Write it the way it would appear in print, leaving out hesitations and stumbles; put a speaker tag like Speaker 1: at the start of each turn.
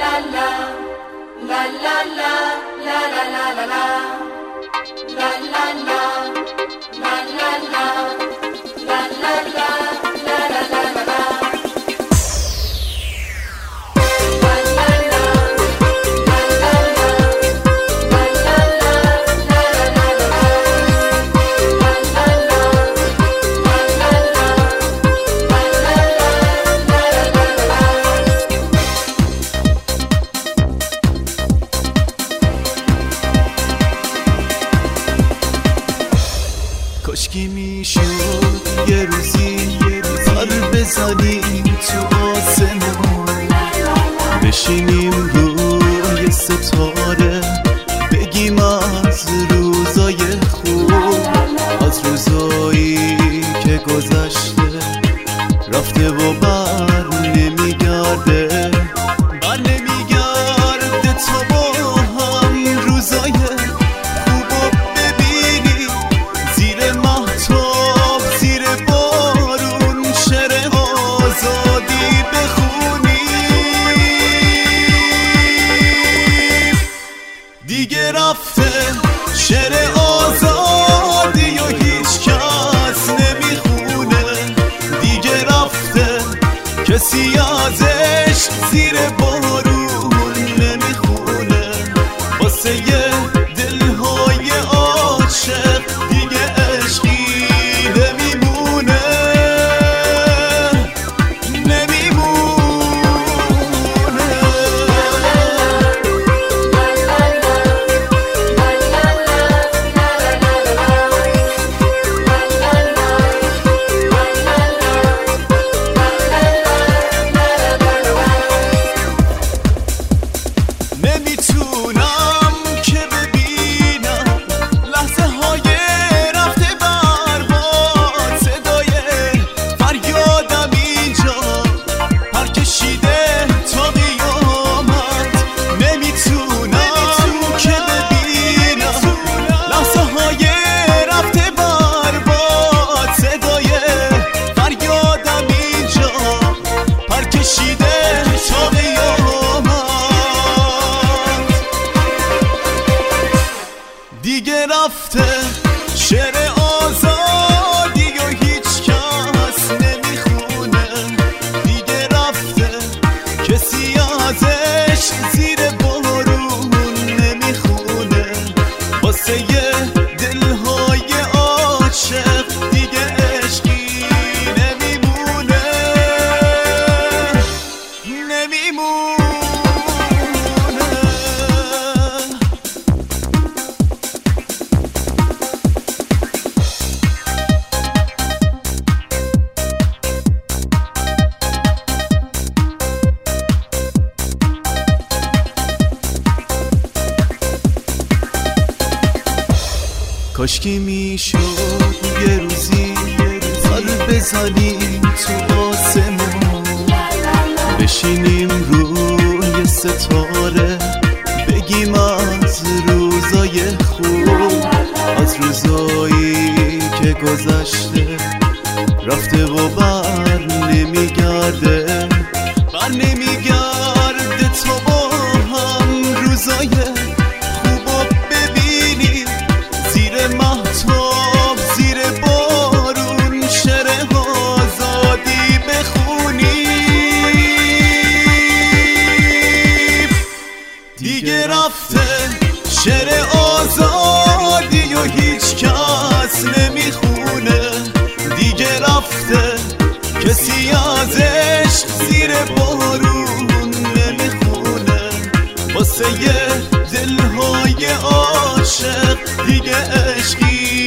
Speaker 1: کاشکی میشد یه روزی پر بزنیم تو آسمون، بشینیم روی ستاره بگیم از روزای خوب، از روزایی که گذشته رفته و بر نمیگرده تا با هم روزای خوبو ببینی زیر مهتاب زیر بارون شعر آزادی بخونی. دیگه رفته شعر آزادی و هیچ کس نمیخونه، دیگه رفته کسی ازش زیر بارون نمیخونه، واسه یه دلهای عاشق دیگه عشقی نمیمونه. نمیتونم که ببینم لحظه های رفته برباد، صدای فریادم اینجا پر کشیده تا قیامت. نمیتونم که ببینم لحظه های رفته برباد، صدای فریادم اینجا پر کشیده تا قیامت. دیگه رفته شعر آزادی و هیچ کس نمیخونه، دیگه رفته کسی ازش زیر بارون نمیخونه، واسه یه دلهای عاشق دیگه عشقی نمیمونه. کاشکی میشد یه روزی پر بزنیم تو آسمون، بشینیم روی ستاره بگیم از روزای خوب، از روزایی که گذشته رفته و بر نمیگرده تا با هم روزای خوبو ببینیم زیر مهتاب زیر بارون شعر آزادی بخونیم. دیگه رفته شعر آزادی و هیچ کس نمیخونه، دیگه رفته کسی ازش زیر بارون نمیخونه، واسه یه دلهای عاشق دیگه عشقی